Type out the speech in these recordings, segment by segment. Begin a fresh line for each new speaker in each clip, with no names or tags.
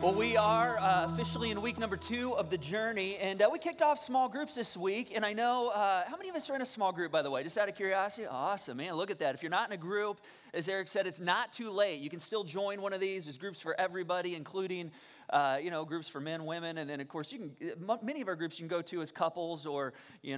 Well, we are officially in week number 2 of the journey, and we kicked off small groups this week. And I know, how many of us are in a small group, by the way? Just out of curiosity? Awesome, man, look at that. If you're not in a group, as Eric said, it's not too late. You can still join one of these. There's groups for everybody, including, groups for men, women, and then, of course, many of our groups you can go to as couples or,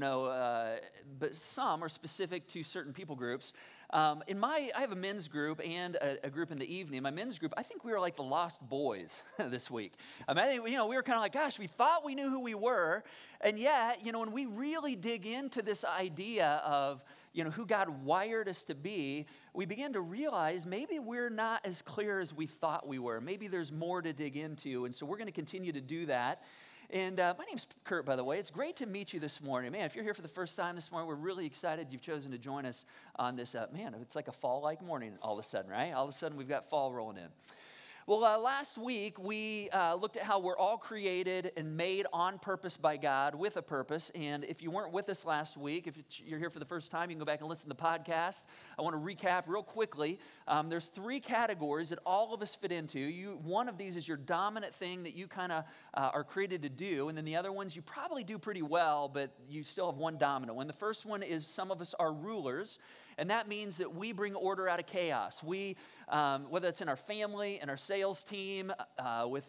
but some are specific to certain people groups. I have a men's group and a group in the evening. My men's group, I think we were like the lost boys this week. I think, we were kind of like, gosh, we thought we knew who we were. And yet, when we really dig into this idea of, who God wired us to be, we begin to realize maybe we're not as clear as we thought we were. Maybe there's more to dig into. And so we're going to continue to do that. And my name's Kurt, by the way. It's great to meet you this morning. Man, if you're here for the first time this morning, we're really excited you've chosen to join us on this. It's like a fall-like morning all of a sudden, right? All of a sudden, we've got fall rolling in. Well, last week, we looked at how we're all created and made on purpose by God with a purpose. And if you weren't with us last week, if you're here for the first time, you can go back and listen to the podcast. I want to recap real quickly. There's 3 categories that all of us fit into. One of these is your dominant thing that you kind of are created to do. And then the other ones you probably do pretty well, but you still have one dominant one. The first one is some of us are rulers. And that means that we bring order out of chaos. We, whether it's in our family, in our sales team, with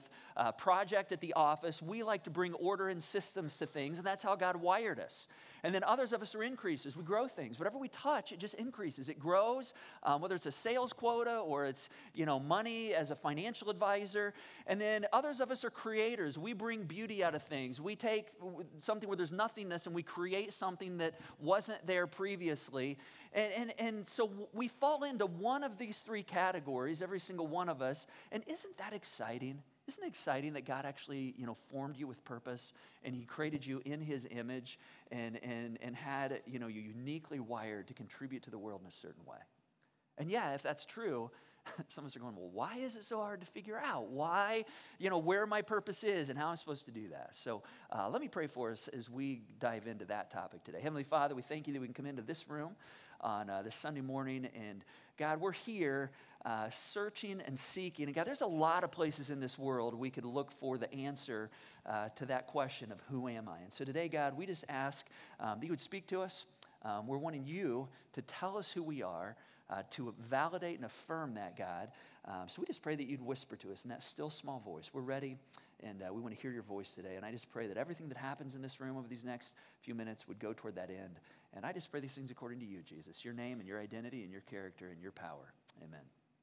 project at the office, we like to bring order and systems to things, and that's how God wired us. And then others of us are increases. We grow things. Whatever we touch, it just increases. It grows, whether it's a sales quota or it's, money as a financial advisor. And then others of us are creators. We bring beauty out of things. We take something where there's nothingness and we create something that wasn't there previously. And so we fall into one of these 3 categories, every single one of us. And isn't that exciting? Isn't it exciting that God actually, formed you with purpose and He created you in His image and had, you uniquely wired to contribute to the world in a certain way? And yeah, if that's true, some of us are going, well, why is it so hard to figure out? Why, where my purpose is and how I'm supposed to do that? So let me pray for us as we dive into that topic today. Heavenly Father, we thank you that we can come into this room on this Sunday morning. And God, we're here searching and seeking. And God, there's a lot of places in this world we could look for the answer to that question of who am I? And so today, God, we just ask that you would speak to us. We're wanting you to tell us who we are, to validate and affirm that, God. So we just pray that you'd whisper to us in that still small voice. We're ready, and we want to hear your voice today. And I just pray that everything that happens in this room over these next few minutes would go toward that end. And I just pray these things according to you, Jesus, your name and your identity and your character and your power. Amen.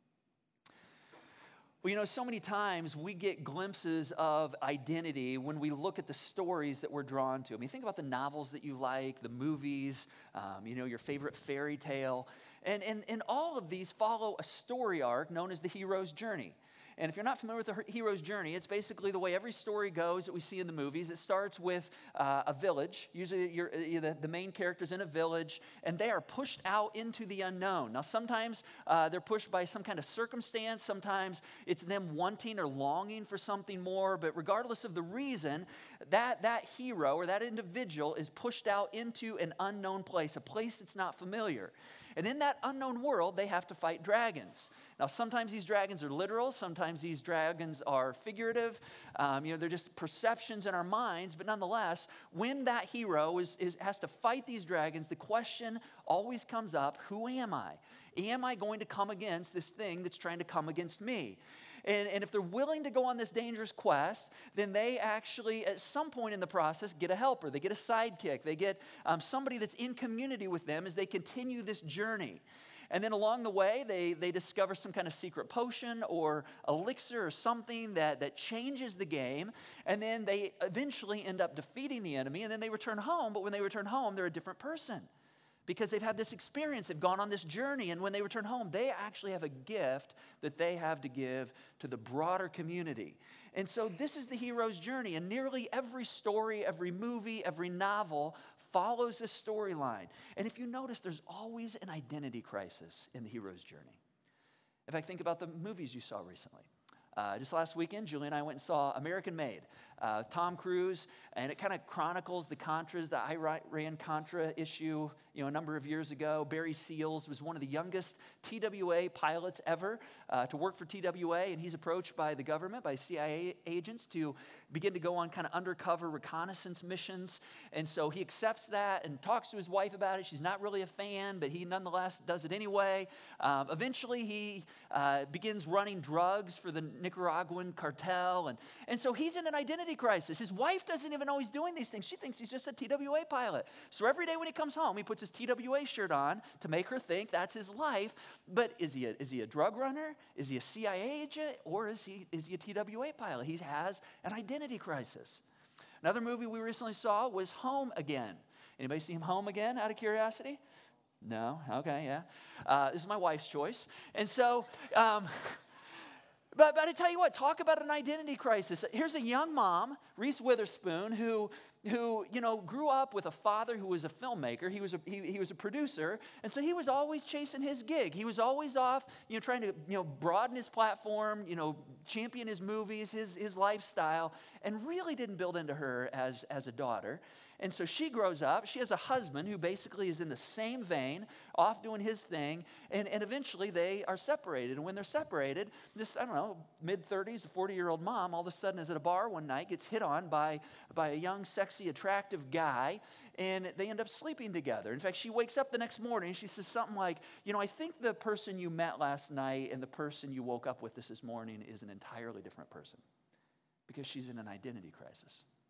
Well, so many times we get glimpses of identity when we look at the stories that we're drawn to. I mean, think about the novels that you like, the movies, your favorite fairy tale. And all of these follow a story arc known as the hero's journey. And if you're not familiar with the hero's journey, it's basically the way every story goes that we see in the movies. It starts with a village. Usually the main character's in a village, and they are pushed out into the unknown. Now, sometimes they're pushed by some kind of circumstance. Sometimes it's them wanting or longing for something more. But regardless of the reason, that hero or that individual is pushed out into an unknown place, a place that's not familiar. And in that unknown world, they have to fight dragons. Now, sometimes these dragons are literal. Sometimes these dragons are figurative. They're just perceptions in our minds. But nonetheless, when that hero has to fight these dragons, the question always comes up, who am I? Am I going to come against this thing that's trying to come against me? And if they're willing to go on this dangerous quest, then they actually, at some point in the process, get a helper. They get a sidekick. They get somebody that's in community with them as they continue this journey. And then along the way, they discover some kind of secret potion or elixir or something that changes the game. And then they eventually end up defeating the enemy. And then they return home. But when they return home, they're a different person, because they've had this experience, they've gone on this journey, and when they return home, they actually have a gift that they have to give to the broader community. And so this is the hero's journey, and nearly every story, every movie, every novel follows this storyline. And if you notice, there's always an identity crisis in the hero's journey. In fact, think about the movies you saw recently. Just last weekend, Julie and I went and saw American Made, Tom Cruise, and it kind of chronicles the Contras, the Iran-Contra issue a number of years ago. Barry Seals was one of the youngest TWA pilots ever to work for TWA, and he's approached by the government, by CIA agents, to begin to go on kind of undercover reconnaissance missions. And so he accepts that and talks to his wife about it. She's not really a fan, but he nonetheless does it anyway. Eventually, he begins running drugs for the Nicaraguan cartel. And so he's in an identity crisis. His wife doesn't even know he's doing these things. She thinks he's just a TWA pilot. So every day when he comes home, he puts his TWA shirt on to make her think that's his life. But is he a drug runner? Is he a CIA agent? Or is he a TWA pilot? He has an identity crisis. Another movie we recently saw was Home Again. Anybody see Home Again out of curiosity? No? Okay, yeah. This is my wife's choice. And so, but I tell you what, talk about an identity crisis. Here's a young mom, Reese Witherspoon, who grew up with a father who was a filmmaker. He was a producer, and so he was always chasing his gig. He was always off, trying to broaden his platform, champion his movies, his lifestyle, and really didn't build into her as a daughter. And so she grows up. She has a husband who basically is in the same vein, off doing his thing, and eventually they are separated. And when they're separated, this, mid-30s to 40-year-old mom all of a sudden is at a bar one night, gets hit on by a young, sexy, attractive guy, and they end up sleeping together. In fact, she wakes up the next morning, and she says something like, I think the person you met last night and the person you woke up with this morning is an entirely different person, because she's in an identity crisis.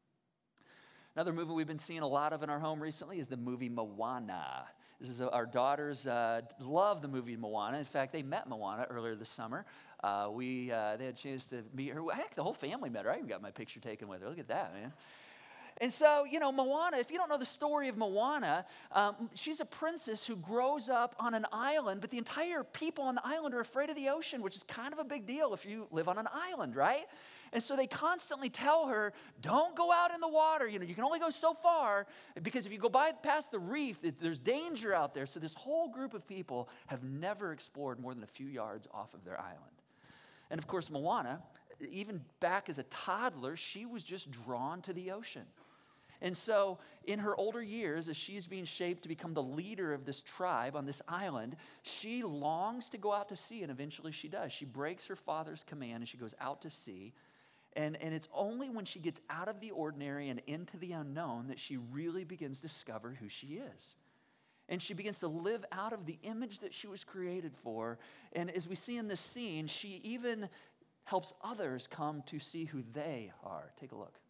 Another movie we've been seeing a lot of in our home recently is the movie Moana. This is our daughters love the movie Moana. In fact, they met Moana earlier this summer. They had a chance to meet her. Heck, the whole family met her. I even got my picture taken with her. Look at that, man. And so, Moana, if you don't know the story of Moana, she's a princess who grows up on an island, but the entire people on the island are afraid of the ocean, which is kind of a big deal if you live on an island, right? And so they constantly tell her, don't go out in the water. You can only go so far, because if you go past the reef, there's danger out there. So this whole group of people have never explored more than a few yards off of their island. And of course, Moana, even back as a toddler, she was just drawn to the ocean. And so in her older years, as she's being shaped to become the leader of this tribe on this island, she longs to go out to sea, and eventually she does. She breaks her father's command, and she goes out to sea. And it's only when she gets out of the ordinary and into the unknown that she really begins to discover who she is. And she begins to live out of the image that she was created for. And as we see in this scene, she even helps others come to see who they are. Take a look.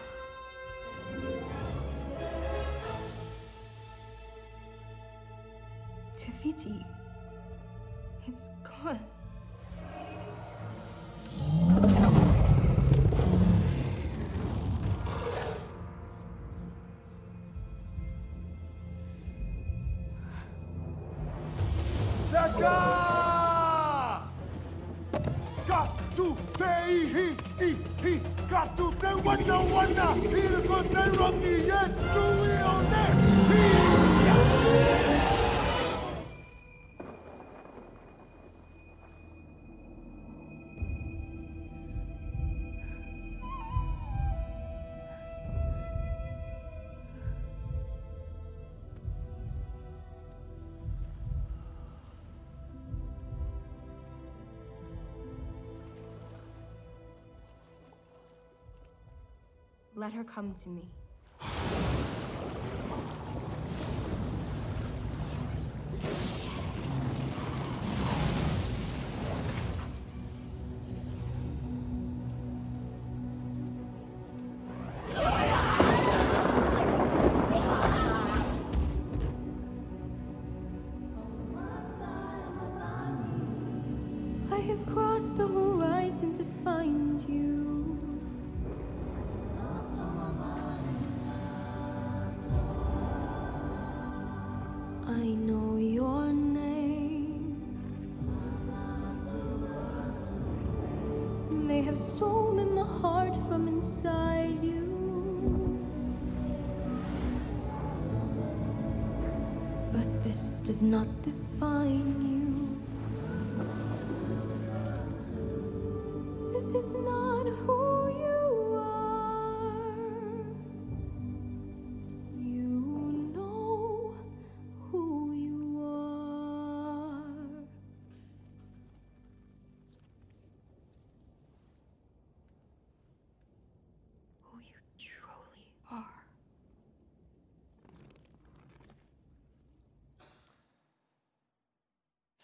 Te Fiti. It's gone.
Daga! Katu te ihi, katu te wana, ira te rangi e tui o ne.
Let her come to me. I have crossed the horizon to find you. I know your name. They have stolen the heart from inside you. But this does not define you. This is not who you are. You know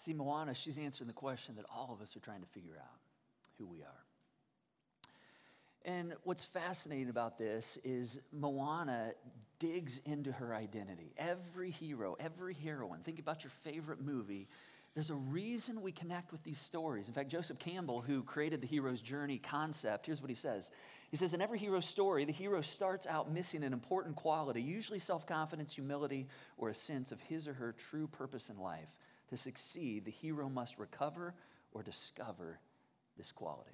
See, Moana, she's answering the question that all of us are trying to figure out, who we are. And what's fascinating about this is Moana digs into her identity. Every hero, every heroine, think about your favorite movie. There's a reason we connect with these stories. In fact, Joseph Campbell, who created the hero's journey concept, here's what he says. He says, in every hero story, the hero starts out missing an important quality, usually self-confidence, humility, or a sense of his or her true purpose in life. To succeed, the hero must recover or discover this quality.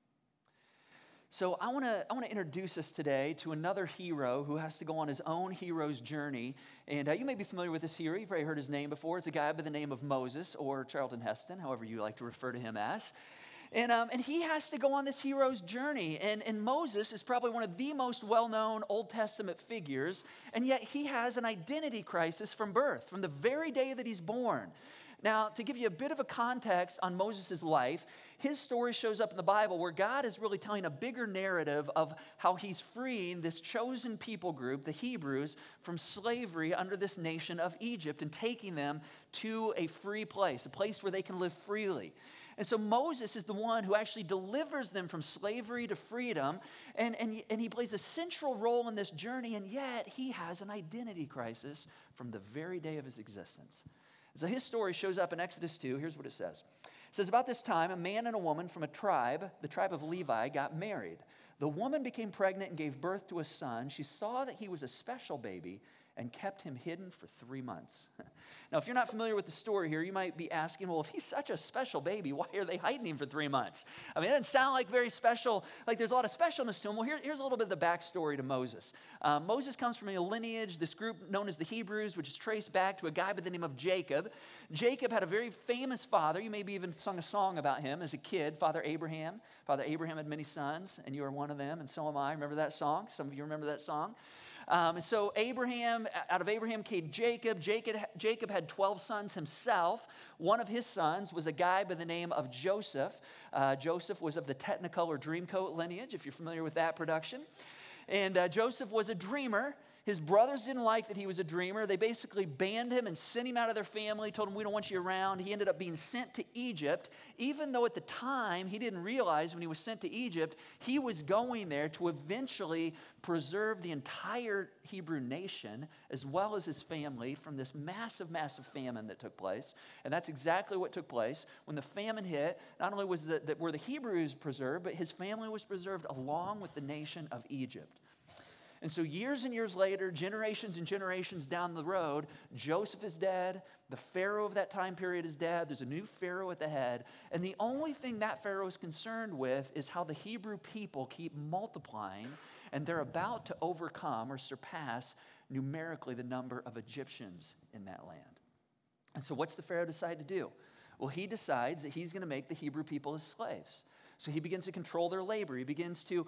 So I want to introduce us today to another hero who has to go on his own hero's journey. And you may be familiar with this hero. You've probably heard his name before. It's a guy by the name of Moses, or Charlton Heston, however you like to refer to him as. And he has to go on this hero's journey. And Moses is probably one of the most well-known Old Testament figures. And yet he has an identity crisis from birth, from the very day that he's born. Now, to give you a bit of a context on Moses' life, his story shows up in the Bible where God is really telling a bigger narrative of how he's freeing this chosen people group, the Hebrews, from slavery under this nation of Egypt and taking them to a free place, a place where they can live freely. And so Moses is the one who actually delivers them from slavery to freedom, and he plays a central role in this journey, and yet he has an identity crisis from the very day of his existence. So his story shows up in Exodus 2. Here's what it says. It says, about this time, a man and a woman from a tribe, the tribe of Levi, got married. The woman became pregnant and gave birth to a son. She saw that he was a special baby and kept him hidden for 3 months. Now, if you're not familiar with the story here, you might be asking, well, if he's such a special baby, why are they hiding him for 3 months? I mean, it doesn't sound like very special, like there's a lot of specialness to him. Well, here's a little bit of the backstory to Moses. Moses comes from a lineage, this group known as the Hebrews, which is traced back to a guy by the name of Jacob. Jacob had a very famous father. You maybe even sung a song about him as a kid, Father Abraham. Father Abraham had many sons, and you are one of them, and so am I. Remember that song? Some of you remember that song? And so out of Abraham came Jacob. Jacob had 12 sons himself. One of his sons was a guy by the name of Joseph. Joseph was of the Technicolor Dreamcoat lineage, if you're familiar with that production. And Joseph was a dreamer. His brothers didn't like that he was a dreamer. They basically banned him and sent him out of their family, told him, we don't want you around. He ended up being sent to Egypt, even though at the time he didn't realize when he was sent to Egypt, he was going there to eventually preserve the entire Hebrew nation as well as his family from this massive, massive famine that took place. And that's exactly what took place. When the famine hit, not only were the Hebrews preserved, but his family was preserved along with the nation of Egypt. And so years and years later, generations and generations down the road, Joseph is dead. The Pharaoh of that time period is dead. There's a new Pharaoh at the head. And the only thing that Pharaoh is concerned with is how the Hebrew people keep multiplying, and they're about to overcome or surpass numerically the number of Egyptians in that land. And so what's the Pharaoh decide to do? Well, he decides that he's going to make the Hebrew people his slaves. So he begins to control their labor. He begins to,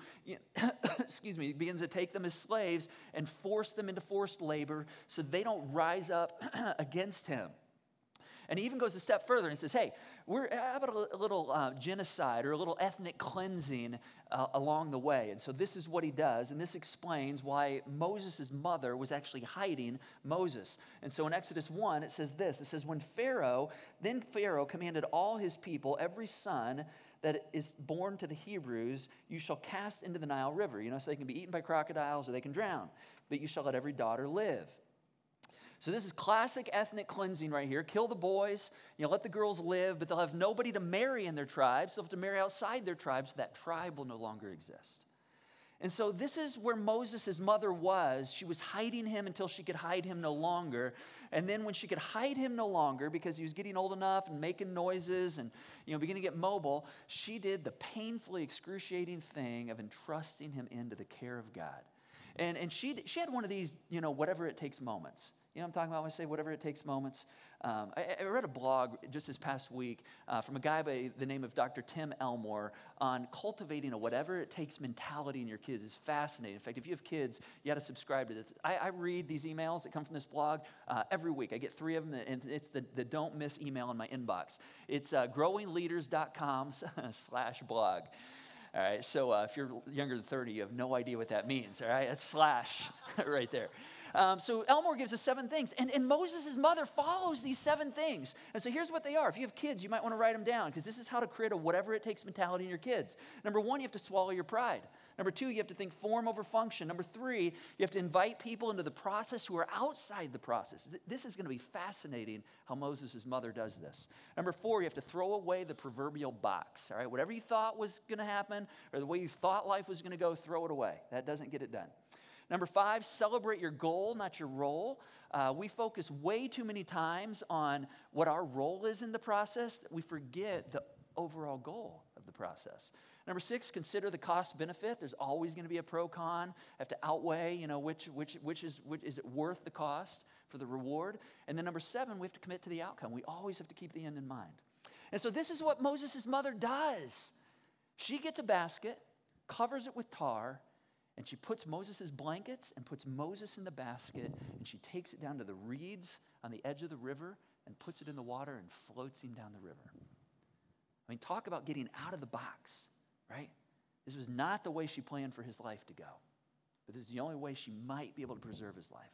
he begins to take them as slaves and force them into forced labor so they don't rise up against him. And he even goes a step further and says, hey, how about a little genocide or a little ethnic cleansing along the way? And so this is what he does, and this explains why Moses' mother was actually hiding Moses. And so in Exodus 1, it says this. It says, then Pharaoh commanded all his people, every son that is born to the Hebrews, you shall cast into the Nile River, so they can be eaten by crocodiles or they can drown. But you shall let every daughter live. So this is classic ethnic cleansing right here. Kill the boys, let the girls live, but they'll have nobody to marry in their tribes. They'll have to marry outside their tribes, so that tribe will no longer exist. And so this is where Moses' mother was. She was hiding him until she could hide him no longer. And then when she could hide him no longer because he was getting old enough and making noises and beginning to get mobile, she did the painfully excruciating thing of entrusting him into the care of God. And she had one of these, whatever it takes moments. You know what I'm talking about when I say whatever it takes moments? I read a blog just this past week from a guy by the name of Dr. Tim Elmore on cultivating a whatever it takes mentality in your kids. It's fascinating. In fact, if you have kids, you got to subscribe to this. I read these emails that come from this blog every week. I get 3 of them, and it's the don't miss email in my inbox. It's growingleaders.com/blog. All right, so if you're younger than 30, you have no idea what that means, all right? That's slash right there. So Elmore gives us 7 things, and Moses' mother follows these 7 things. And so here's what they are. If you have kids, you might want to write them down, because this is how to create a whatever it takes mentality in your kids. Number 1, you have to swallow your pride. Number 2, you have to think form over function. Number 3, you have to invite people into the process who are outside the process. This is going to be fascinating how Moses' mother does this. Number 4, you have to throw away the proverbial box, all right? Whatever you thought was going to happen or the way you thought life was going to go, throw it away. That doesn't get it done. Number 5, celebrate your goal, not your role. We focus way too many times on what our role is in the process that we forget the overall goal of the process. Number 6, consider the cost benefit. There's always going to be a pro-con. Have to outweigh, which is it worth the cost for the reward. And then number 7, we have to commit to the outcome. We always have to keep the end in mind. And so this is what Moses' mother does. She gets a basket, covers it with tar, and she puts Moses' blankets and puts Moses in the basket, and she takes it down to the reeds on the edge of the river and puts it in the water and floats him down the river. I mean, talk about getting out of the box, right? This was not the way she planned for his life to go, but this is the only way she might be able to preserve his life.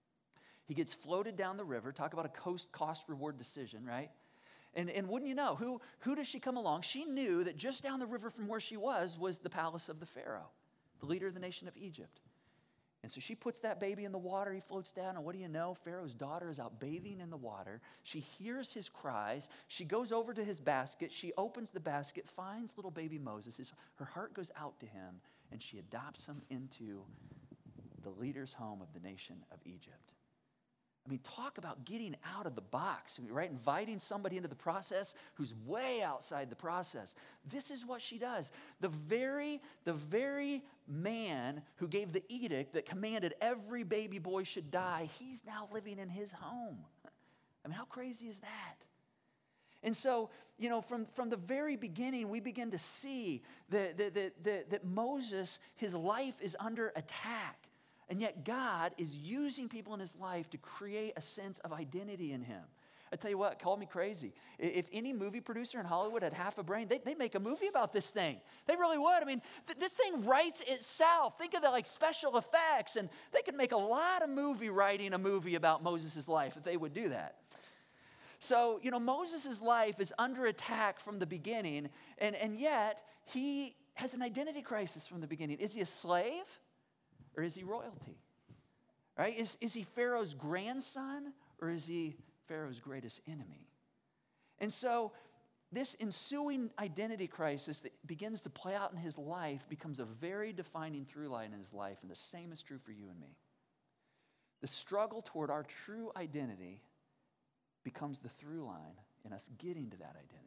He gets floated down the river. Talk about a cost-reward decision, right? And wouldn't you know, who does she come along? She knew that just down the river from where she was the palace of the Pharaoh, the leader of the nation of Egypt. And so she puts that baby in the water. He floats down, and what do you know? Pharaoh's daughter is out bathing in the water. She hears his cries. She goes over to his basket. She opens the basket, finds little baby Moses. Her heart goes out to him, and she adopts him into the leader's home of the nation of Egypt. I mean, talk about getting out of the box, right? Inviting somebody into the process who's way outside the process. This is what she does. The very man who gave the edict that commanded every baby boy should die, he's now living in his home. I mean, how crazy is that? And so, from the very beginning, we begin to see that Moses, his life is under attack. And yet God is using people in his life to create a sense of identity in him. I tell you what, call me crazy. If any movie producer in Hollywood had half a brain, they'd make a movie about this thing. They really would. I mean, this thing writes itself. Think of the special effects, and they could make a lot of writing a movie about Moses' life if they would do that. So, Moses' life is under attack from the beginning, and yet he has an identity crisis from the beginning. Is he a slave? Or is he royalty? Right? Is he Pharaoh's grandson, or is he Pharaoh's greatest enemy? And so this ensuing identity crisis that begins to play out in his life becomes a very defining through line in his life, and the same is true for you and me. The struggle toward our true identity becomes the through line in us getting to that identity.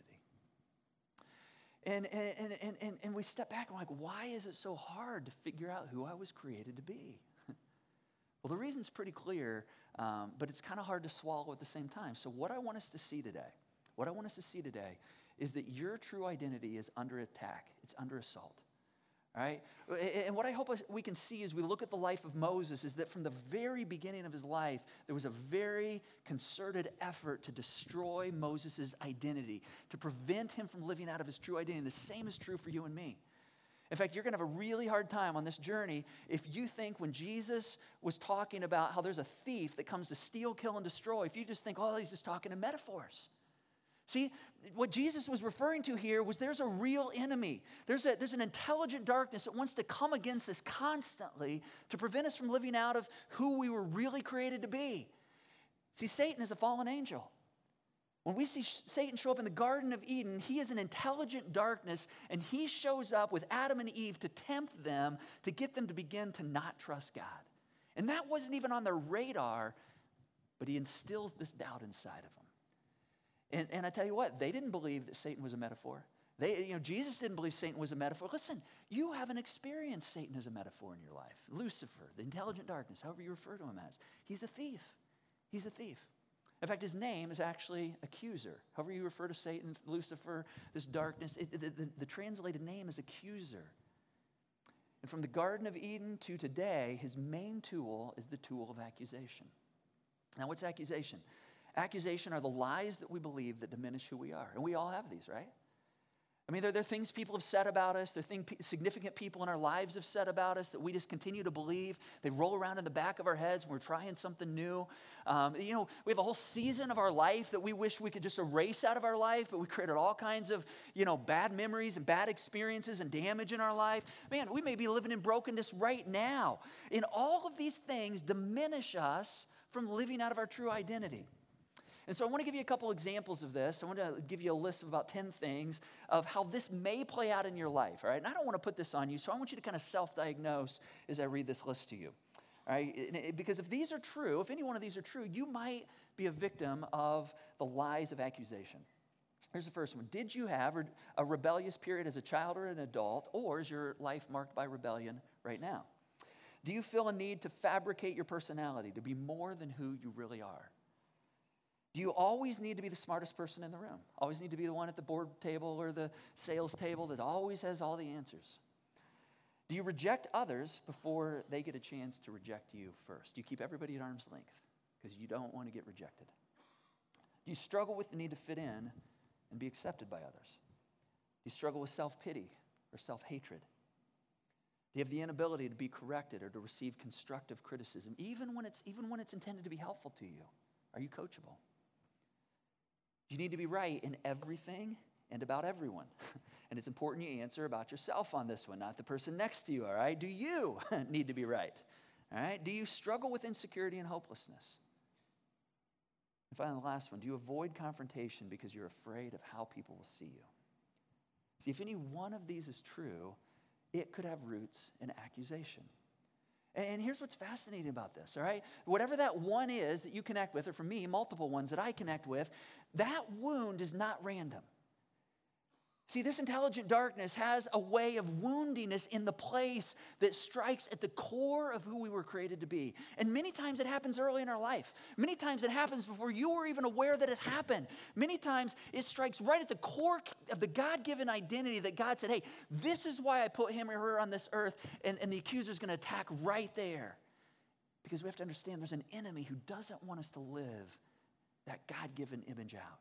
And we step back and we're like, why is it so hard to figure out who I was created to be? Well, the reason's pretty clear, but it's kind of hard to swallow at the same time. So what I want us to see today is that your true identity is under attack. It's under assault. All right? And what I hope we can see as we look at the life of Moses is that from the very beginning of his life, there was a very concerted effort to destroy Moses' identity, to prevent him from living out of his true identity. And the same is true for you and me. In fact, you're going to have a really hard time on this journey if you think when Jesus was talking about how there's a thief that comes to steal, kill, and destroy, if you just think, oh, he's just talking in metaphors. See, what Jesus was referring to here was there's a real enemy. There's an intelligent darkness that wants to come against us constantly to prevent us from living out of who we were really created to be. See, Satan is a fallen angel. When we see Satan show up in the Garden of Eden, he is an intelligent darkness, and he shows up with Adam and Eve to tempt them, to get them to begin to not trust God. And that wasn't even on their radar, but he instills this doubt inside of them. And I tell you what, they didn't believe that Satan was a metaphor. Jesus didn't believe Satan was a metaphor. Listen, you haven't experienced Satan as a metaphor in your life. Lucifer, the intelligent darkness, however you refer to him as. He's a thief. He's a thief. In fact, his name is actually accuser. However you refer to Satan, Lucifer, this darkness, the translated name is accuser. And from the Garden of Eden to today, his main tool is the tool of accusation. Now, what's accusation? Accusation are the lies that we believe that diminish who we are. And we all have these, right? I mean, there are things people have said about us. There are things significant people in our lives have said about us that we just continue to believe. They roll around in the back of our heads when we're trying something new. We have a whole season of our life that we wish we could just erase out of our life, but we created all kinds of, bad memories and bad experiences and damage in our life. Man, we may be living in brokenness right now. And all of these things diminish us from living out of our true identity. And so I want to give you a couple examples of this. I want to give you a list of about 10 things of how this may play out in your life, all right? And I don't want to put this on you, so I want you to kind of self-diagnose as I read this list to you, all right? Because if these are true, if any one of these are true, you might be a victim of the lies of accusation. Here's the first one. Did you have a rebellious period as a child or an adult, or is your life marked by rebellion right now? Do you feel a need to fabricate your personality, to be more than who you really are? Do you always need to be the smartest person in the room? Always need to be the one at the board table or the sales table that always has all the answers? Do you reject others before they get a chance to reject you first? Do you keep everybody at arm's length because you don't want to get rejected? Do you struggle with the need to fit in and be accepted by others? Do you struggle with self-pity or self-hatred? Do you have the inability to be corrected or to receive constructive criticism, even when it's intended to be helpful to you? Are you coachable? You need to be right in everything and about everyone. And it's important you answer about yourself on this one, not the person next to you, all right? Do you need to be right? All right? Do you struggle with insecurity and hopelessness? And finally, the last one, do you avoid confrontation because you're afraid of how people will see you? See, if any one of these is true, it could have roots in accusation. And here's what's fascinating about this, all right? Whatever that one is that you connect with, or for me, multiple ones that I connect with, that wound is not random. See, this intelligent darkness has a way of wounding us in the place that strikes at the core of who we were created to be. And many times it happens early in our life. Many times it happens before you were even aware that it happened. Many times it strikes right at the core of the God-given identity that God said, hey, this is why I put him or her on this earth, and the accuser's going to attack right there. Because we have to understand there's an enemy who doesn't want us to live that God-given image out.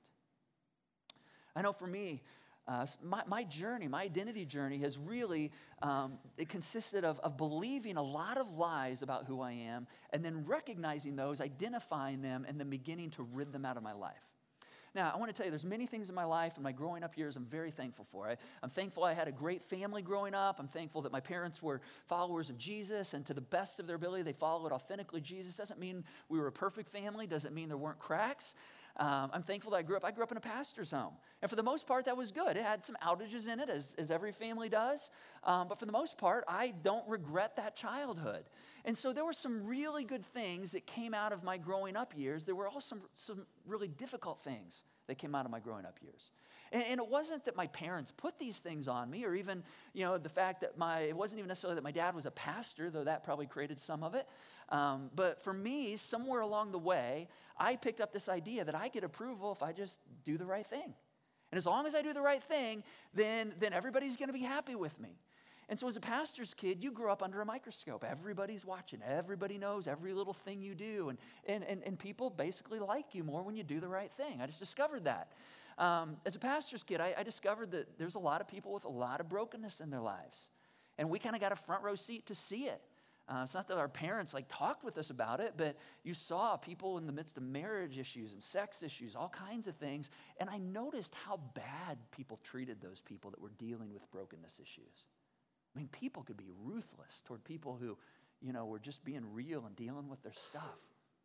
I know for me, my journey, my identity journey has really, it consisted of believing a lot of lies about who I am and then recognizing those, identifying them, and then beginning to rid them out of my life. Now, I want to tell you, there's many things in my life and my growing up years I'm very thankful for. I'm thankful I had a great family growing up. I'm thankful that my parents were followers of Jesus, and to the best of their ability, they followed authentically Jesus. Doesn't mean we were a perfect family. Doesn't mean there weren't cracks. I'm thankful that I grew up in a pastor's home. And for the most part, that was good. It had some outages in it, as every family does. But for the most part, I don't regret that childhood. And so there were some really good things that came out of my growing up years. There were also some really difficult things that came out of my growing up years. And it wasn't that my parents put these things on me, or even, the fact that it wasn't even necessarily that my dad was a pastor, though that probably created some of it. But for me, somewhere along the way, I picked up this idea that I get approval if I just do the right thing. And as long as I do the right thing, then everybody's going to be happy with me. And so as a pastor's kid, you grow up under a microscope. Everybody's watching. Everybody knows every little thing you do. And people basically like you more when you do the right thing. I just discovered that. As a pastor's kid, I discovered that there's a lot of people with a lot of brokenness in their lives. And we kind of got a front row seat to see it. It's not that our parents talked with us about it, but you saw people in the midst of marriage issues and sex issues, all kinds of things. And I noticed how bad people treated those people that were dealing with brokenness issues. I mean, people could be ruthless toward people who, were just being real and dealing with their stuff.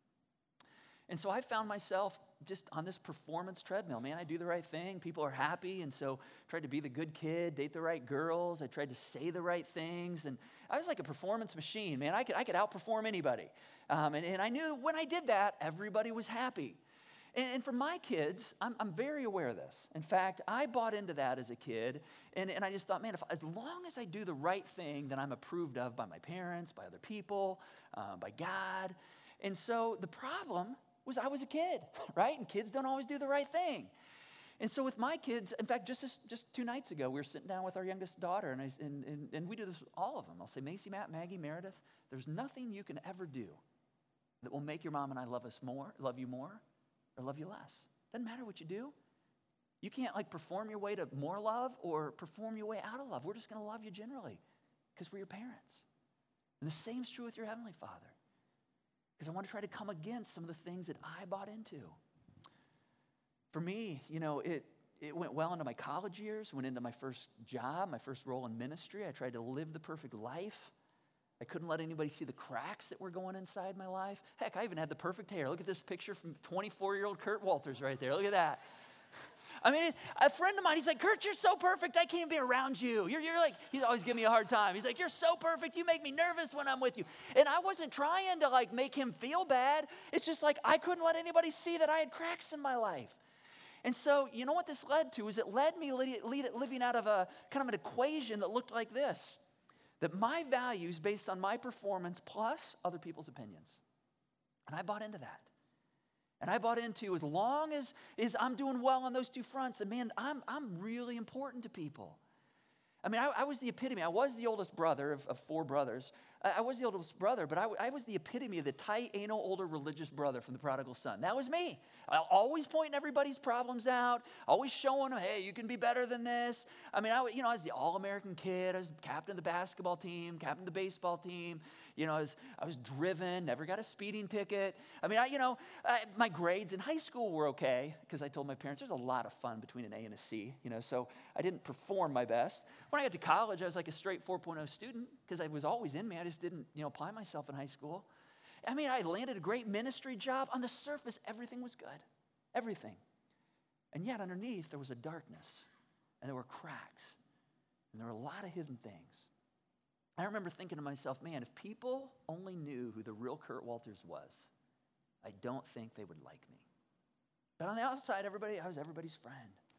And so I found myself just on this performance treadmill. Man, I do the right thing. People are happy. And so I tried to be the good kid, date the right girls. I tried to say the right things. And I was like a performance machine, man. I could outperform anybody. And I knew when I did that, everybody was happy. And for my kids, I'm very aware of this. In fact, I bought into that as a kid. And I just thought, man, as long as I do the right thing, then I'm approved of by my parents, by other people, by God. And so the problem was I was a kid, right? And kids don't always do the right thing. And so with my kids, in fact, just 2 nights ago, we were sitting down with our youngest daughter, and we do this with all of them. I'll say, Macy, Matt, Maggie, Meredith, there's nothing you can ever do that will make your mom and I love you more, or love you less. Doesn't matter what you do. You can't like perform your way to more love or perform your way out of love. We're just going to love you generally because we're your parents. And the same is true with your Heavenly Father. Because I want to try to come against some of the things that I bought into. For me, it went well into my college years, went into my first job, my first role in ministry. I tried to live the perfect life. I couldn't let anybody see the cracks that were going inside my life. Heck, I even had the perfect hair. Look at this picture from 24-year-old Kurt Walters right there. Look at that. I mean, a friend of mine, he's like, Kurt, you're so perfect, I can't even be around you. You're like, he's always giving me a hard time. He's like, you're so perfect, you make me nervous when I'm with you. And I wasn't trying to like make him feel bad. It's just like I couldn't let anybody see that I had cracks in my life. And so, you know what this led to is it led me living out of a kind of an equation that looked like this. That my values based on my performance plus other people's opinions. And I bought into that. And I bought into as long as I'm doing well on those two fronts, that man, I'm really important to people. I mean, I was the epitome. I was the oldest brother of four brothers. I was the oldest brother, but I was the epitome of the tight, anal, older religious brother from the prodigal son. That was me. Always pointing everybody's problems out, always showing them, hey, you can be better than this. I mean, I was the all-American kid. I was captain of the basketball team, captain of the baseball team. I was driven, never got a speeding ticket. I mean, my grades in high school were okay because I told my parents there's a lot of fun between an A and a C, so I didn't perform my best. When I got to college, I was like a straight 4.0 student because it was always in me. I just didn't, apply myself in high school. I mean, I landed a great ministry job. On the surface, everything was good. Everything. And yet underneath, there was a darkness. And there were cracks. And there were a lot of hidden things. I remember thinking to myself, man, if people only knew who the real Kurt Walters was, I don't think they would like me. But on the outside, I was everybody's friend.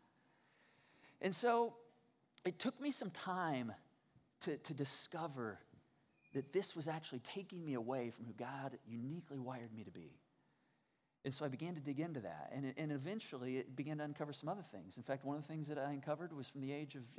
And so it took me some time to discover that this was actually taking me away from who God uniquely wired me to be. And so I began to dig into that. And eventually it began to uncover some other things. In fact, one of the things that I uncovered was from the age of,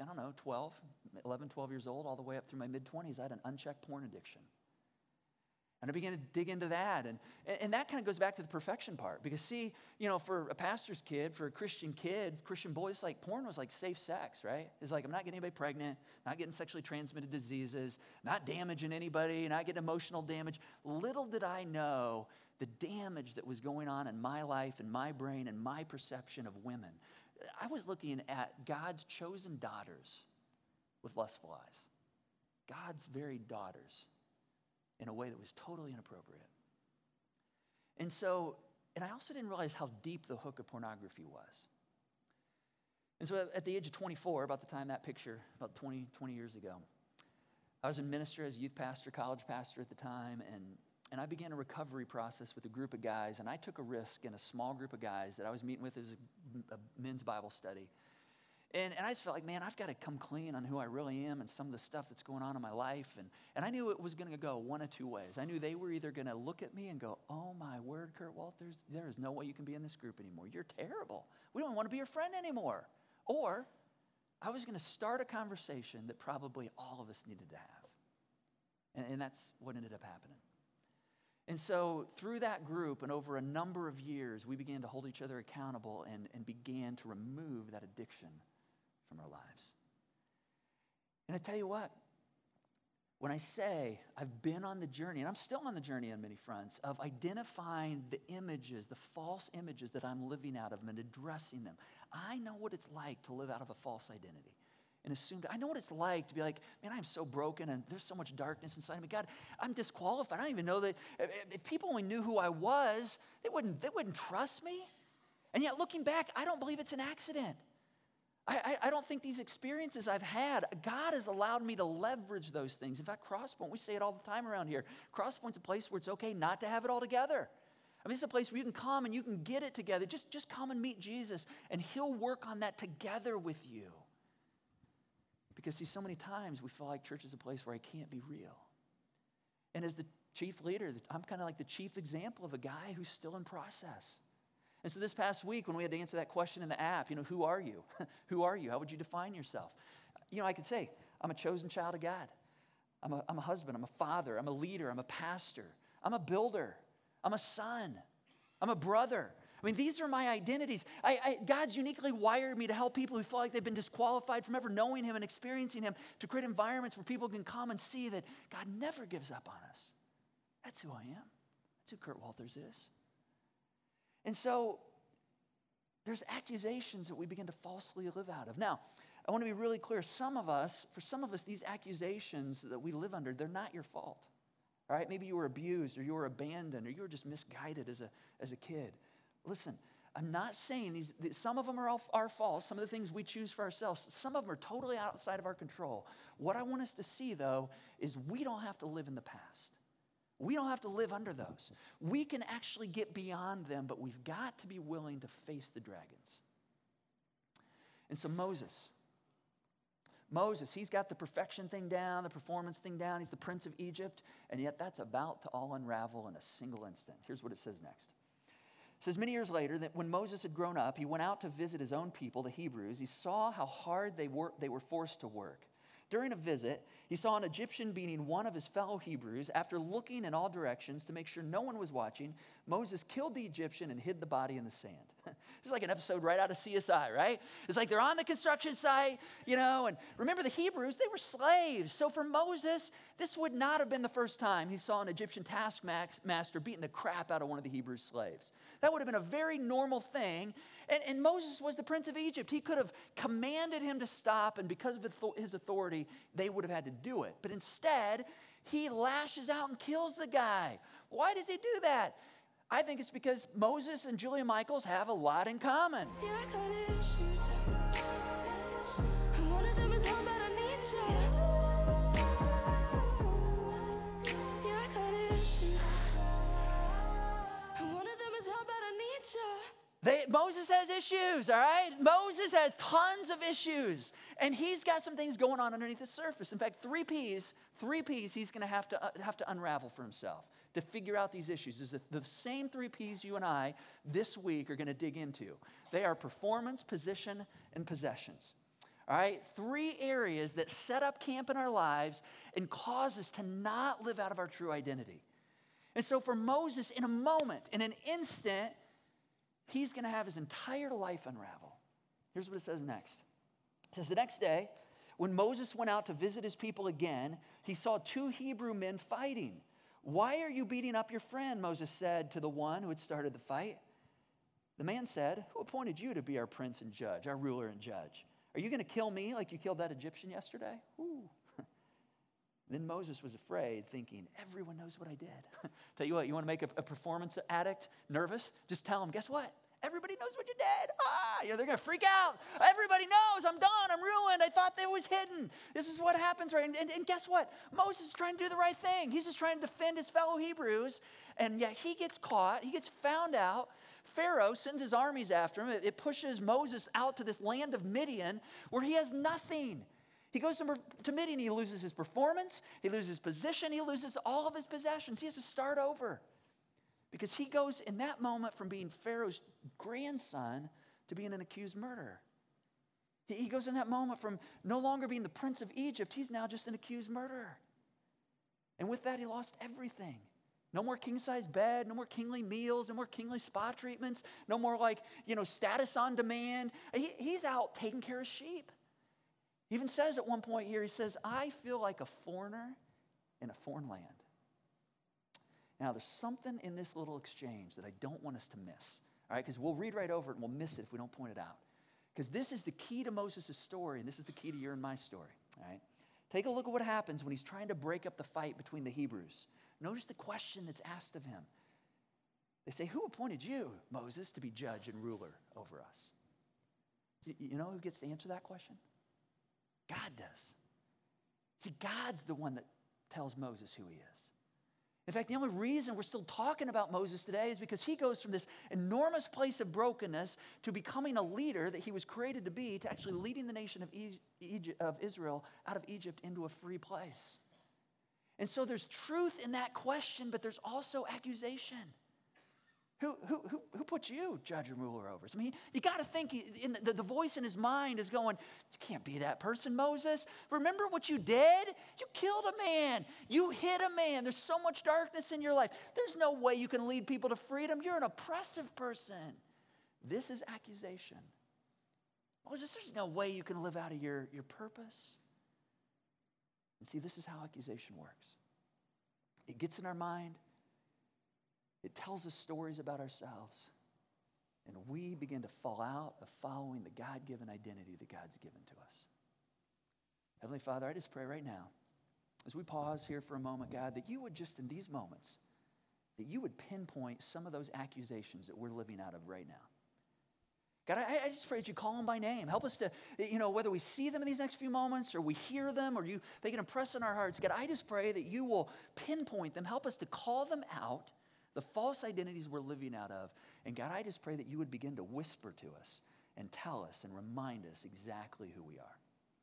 12 years old, all the way up through my mid-20s, I had an unchecked porn addiction. And I began to dig into that. And that kind of goes back to the perfection part. Because see, for a pastor's kid, for a Christian kid, Christian boy, it's like porn was like safe sex, right? It's like I'm not getting anybody pregnant, not getting sexually transmitted diseases, not damaging anybody, not getting emotional damage. Little did I know the damage that was going on in my life and my brain and my perception of women. I was looking at God's chosen daughters with lustful eyes. God's very daughters. In a way that was totally inappropriate. And I also didn't realize how deep the hook of pornography was. And so at the age of 24, about the time that picture, about 20 years ago, I was in ministry as a youth pastor, college pastor at the time, and I began a recovery process with a group of guys, and I took a risk in a small group of guys that I was meeting with as a men's Bible study. And I just felt like, man, I've got to come clean on who I really am and some of the stuff that's going on in my life. And I knew it was going to go one of two ways. I knew they were either going to look at me and go, oh, my word, Kurt Walters, there is no way you can be in this group anymore. You're terrible. We don't want to be your friend anymore. Or I was going to start a conversation that probably all of us needed to have. And that's what ended up happening. And so through that group and over a number of years, we began to hold each other accountable and began to remove that addiction from our lives. And I tell you what, when I say I've been on the journey, and I'm still on the journey on many fronts, of identifying the images, the false images that I'm living out of and addressing them, I know what it's like to live out of a false identity. And assumed, I know what it's like to be like, man, I'm so broken and there's so much darkness inside of me. God, I'm disqualified. I don't even know that if people only knew who I was, they wouldn't trust me. And yet looking back, I don't believe it's an accident. I don't think these experiences I've had, God has allowed me to leverage those things. In fact, Crosspoint, we say it all the time around here. Crosspoint's a place where it's okay not to have it all together. I mean, it's a place where you can come and you can get it together. Just come and meet Jesus, and he'll work on that together with you. Because, see, so many times we feel like church is a place where I can't be real. And as the chief leader, I'm kind of like the chief example of a guy who's still in process. And so this past week, when we had to answer that question in the app, who are you? Who are you? How would you define yourself? I could say, I'm a chosen child of God. I'm a husband. I'm a father. I'm a leader. I'm a pastor. I'm a builder. I'm a son. I'm a brother. I mean, these are my identities. God's uniquely wired me to help people who feel like they've been disqualified from ever knowing him and experiencing him, to create environments where people can come and see that God never gives up on us. That's who I am. That's who Kurt Walters is. And so there's accusations that we begin to falsely live out of. Now, I want to be really clear. For some of us, these accusations that we live under, they're not your fault. All right? Maybe you were abused, or you were abandoned, or you were just misguided as a kid. Listen, I'm not saying some of them are our fault, some of the things we choose for ourselves. Some of them are totally outside of our control. What I want us to see, though, is we don't have to live in the past. We don't have to live under those. We can actually get beyond them, but we've got to be willing to face the dragons. And so Moses, he's got the perfection thing down, the performance thing down. He's the prince of Egypt, and yet that's about to all unravel in a single instant. Here's what it says next. It says, many years later, that when Moses had grown up, he went out to visit his own people, the Hebrews. He saw how hard they were forced to work. During a visit, he saw an Egyptian beating one of his fellow Hebrews. After looking in all directions to make sure no one was watching, Moses killed the Egyptian and hid the body in the sand. This is like an episode right out of CSI, right? It's like they're on the construction site, and remember the Hebrews, they were slaves. So for Moses, this would not have been the first time he saw an Egyptian taskmaster beating the crap out of one of the Hebrew slaves. That would have been a very normal thing. And Moses was the prince of Egypt. He could have commanded him to stop, and because of his authority, they would have had to do it. But instead, he lashes out and kills the guy. Why does he do that? I think it's because Moses and Julia Michaels have a lot in common.
Yeah, I got issues. And one of them is how bad I need you. Yeah, I got issues. And one of them is how bad I need you.
Moses has issues, all right? Moses has tons of issues. And he's got some things going on underneath the surface. In fact, three P's he's going to have to unravel for himself to figure out these issues. Is the same three P's you and I this week are going to dig into. They are performance, position, and possessions. All right? Three areas that set up camp in our lives and cause us to not live out of our true identity. And so for Moses, in a moment, in an instant, he's going to have his entire life unravel. Here's what it says next. It says, the next day, when Moses went out to visit his people again, he saw two Hebrew men fighting. Why are you beating up your friend? Moses said to the one who had started the fight. The man said, who appointed you to be our prince and judge, our ruler and judge? Are you going to kill me like you killed that Egyptian yesterday? Ooh. Then Moses was afraid, thinking, everyone knows what I did. Tell you what, you want to make a performance addict nervous? Just tell them, guess what? Everybody knows what you did. They're going to freak out. Everybody knows. I'm done. I'm ruined. I thought that was hidden. This is what happens, right? And guess what? Moses is trying to do the right thing. He's just trying to defend his fellow Hebrews. And yet he gets caught. He gets found out. Pharaoh sends his armies after him. It pushes Moses out to this land of Midian where he has nothing. He goes to Midian. He loses his performance. He loses his position. He loses all of his possessions. He has to start over. Because he goes in that moment from being Pharaoh's grandson to being an accused murderer. He goes in that moment from no longer being the prince of Egypt, he's now just an accused murderer. And with that, he lost everything. No more king-size bed, no more kingly meals, no more kingly spa treatments, no more status on demand. He's out taking care of sheep. He even says at one point here, he says, I feel like a foreigner in a foreign land. Now, there's something in this little exchange that I don't want us to miss, all right? Because we'll read right over it and we'll miss it if we don't point it out. Because this is the key to Moses' story, and this is the key to your and my story, all right? Take a look at what happens when he's trying to break up the fight between the Hebrews. Notice the question that's asked of him. They say, who appointed you, Moses, to be judge and ruler over us? You know who gets to answer that question? God does. See, God's the one that tells Moses who he is. In fact, the only reason we're still talking about Moses today is because he goes from this enormous place of brokenness to becoming a leader that he was created to be, to actually leading the nation of Israel out of Egypt into a free place. And so there's truth in that question, but there's also accusation. Who put you judge and ruler over us? I mean, you got to think, the voice in his mind is going, you can't be that person, Moses. Remember what you did? You killed a man. You hit a man. There's so much darkness in your life. There's no way you can lead people to freedom. You're an oppressive person. This is accusation. Moses, there's no way you can live out of your purpose. And see, this is how accusation works. It gets in our mind. It tells us stories about ourselves. And we begin to fall out of following the God-given identity that God's given to us. Heavenly Father, I just pray right now, as we pause here for a moment, God, that you would just in these moments, that you would pinpoint some of those accusations that we're living out of right now. God, I just pray that you call them by name. Help us to, whether we see them in these next few moments or we hear them or they can impress on our hearts. God, I just pray that you will pinpoint them. Help us to call them out, the false identities we're living out of. And God, I just pray that you would begin to whisper to us and tell us and remind us exactly who we are.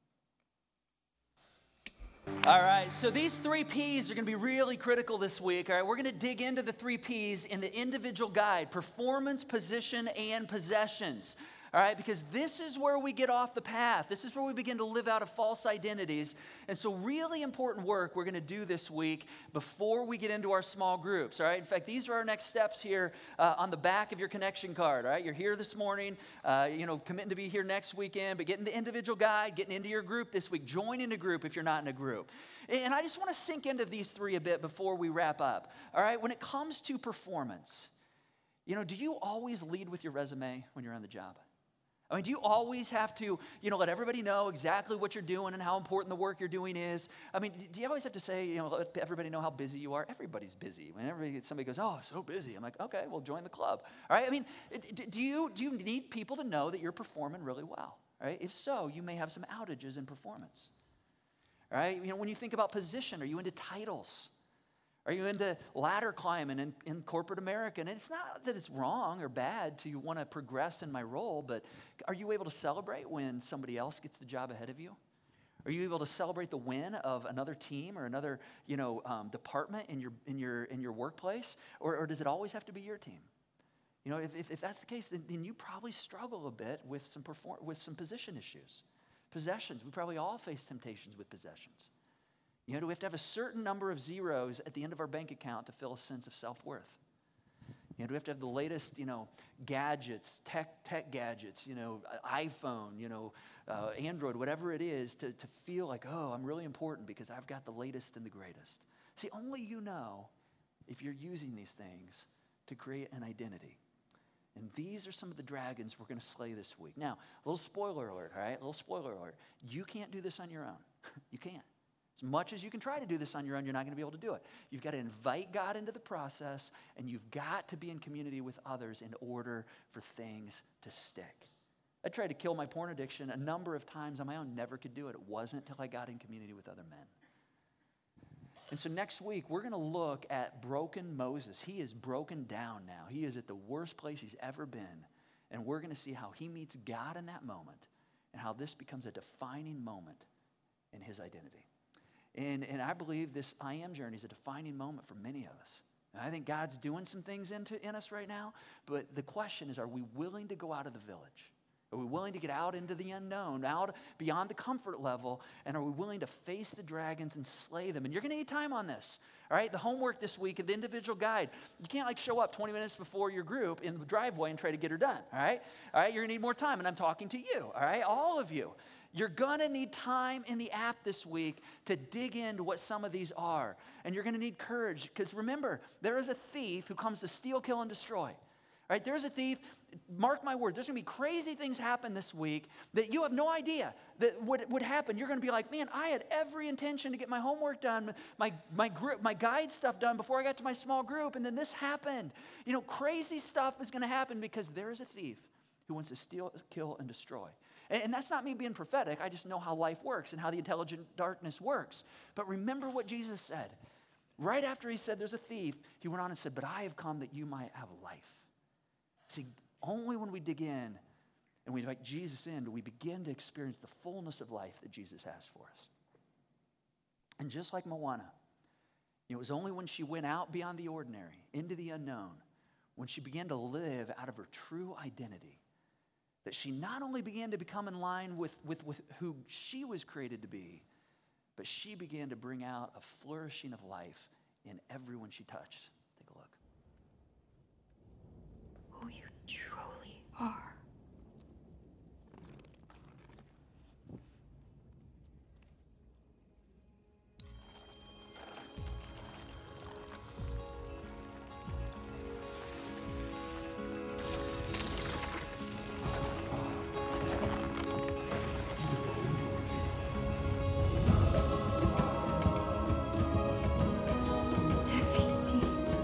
All right, so these 3 P's are going to be really critical this week. All right, we're going to dig into the 3 P's in the individual guide: performance, position, and possessions. All right, because this is where we get off the path. This is where we begin to live out of false identities. And so really important work we're going to do this week before we get into our small groups. All right, in fact, these are our next steps here on the back of your connection card. All right, you're here this morning, committing to be here next weekend, but getting the individual guide, getting into your group this week, joining a group if you're not in a group. And I just want to sink into these 3 a bit before we wrap up. All right, when it comes to performance, do you always lead with your resume when you're on the job? I mean, do you always have to, let everybody know exactly what you're doing and how important the work you're doing is? I mean, do you always have to say, let everybody know how busy you are? Everybody's busy. Whenever somebody goes, oh, so busy, I'm like, okay, well, join the club. All right, I mean, do you need people to know that you're performing really well? All right, if so, you may have some outages in performance. All right, when you think about position, are you into titles? Are you into ladder climbing in corporate America? And it's not that it's wrong or bad to want to progress in my role, but are you able to celebrate when somebody else gets the job ahead of you? Are you able to celebrate the win of another team or another department in your workplace? Or does it always have to be your team? If that's the case, then you probably struggle a bit with some position issues. Possessions, we probably all face temptations with possessions. Do we have to have a certain number of zeros at the end of our bank account to feel a sense of self-worth? Do we have to have the latest, gadgets, tech gadgets, iPhone, Android, whatever it is, to feel like, oh, I'm really important because I've got the latest and the greatest? See, only you know if you're using these things to create an identity. And these are some of the dragons we're going to slay this week. Now, a little spoiler alert, all right? A little spoiler alert. You can't do this on your own. You can't. As much as you can try to do this on your own, you're not going to be able to do it. You've got to invite God into the process, and you've got to be in community with others in order for things to stick. I tried to kill my porn addiction a number of times on my own, never could do it. It wasn't until I got in community with other men. And so next week, we're going to look at broken Moses. He is broken down now. He is at the worst place he's ever been. And we're going to see how he meets God in that moment and how this becomes a defining moment in his identity. And I believe this I Am journey is a defining moment for many of us. And I think God's doing some things in us right now, but the question is, are we willing to go out of the village? Are we willing to get out into the unknown, out beyond the comfort level, and are we willing to face the dragons and slay them? And you're going to need time on this, all right? The homework this week, the individual guide, you can't show up 20 minutes before your group in the driveway and try to get her done, all right? All right, you're going to need more time, and I'm talking to you, all right? All of you. You're going to need time in the app this week to dig into what some of these are. And you're going to need courage because remember, there is a thief who comes to steal, kill, and destroy. Right? There's a thief. Mark my word, there's going to be crazy things happen this week that you have no idea that would happen. You're going to be like, man, I had every intention to get my homework done, my guide stuff done before I got to my small group, and then this happened. Crazy stuff is going to happen because there is a thief who wants to steal, kill, and destroy. And that's not me being prophetic. I just know how life works and how the intelligent darkness works. But remember what Jesus said. Right after he said there's a thief, he went on and said, but I have come that you might have life. See, only when we dig in and we invite Jesus in do we begin to experience the fullness of life that Jesus has for us. And just like Moana, it was only when she went out beyond the ordinary, into the unknown, when she began to live out of her true identity, that she not only began to become in line with who she was created to be, but she began to bring out a flourishing of life in everyone she touched. Take a look.
Who you truly
are. Tafiti.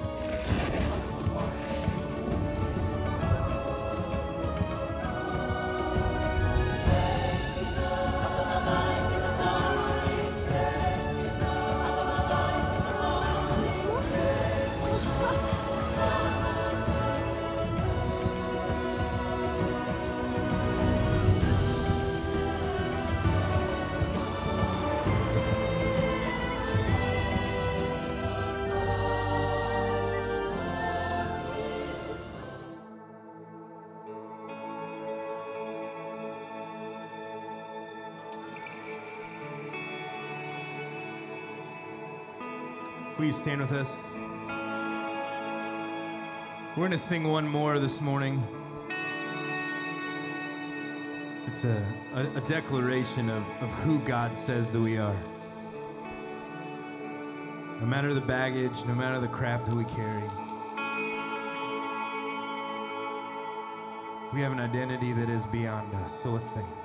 Will you stand with us? We're going to sing one more this morning. It's a declaration of who God says that we are. No matter the baggage, no matter the crap that we carry, we have an identity that is beyond us. So let's sing.